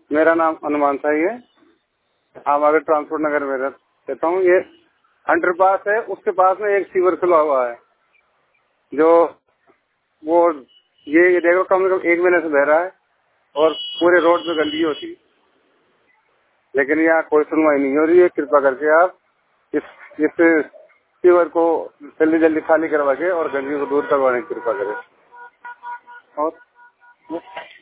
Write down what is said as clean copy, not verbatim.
मेरा नाम अनुमान साही है। आप आगे ट्रांसपोर्ट नगर में रहता हूँ। ये अंडरपास है, उसके पास में एक सीवर खुला हुआ है जो वो ये देखो कम से कम 1 महीने से बह रहा है और पूरे रोड पे गंदगी होती, लेकिन यहाँ कोई सुनवाई नहीं हो रही है। कृपा करके आप इस सीवर को जल्दी जल्दी खाली करवा के और गंदगी को दूर करवाने की कृपा करें। और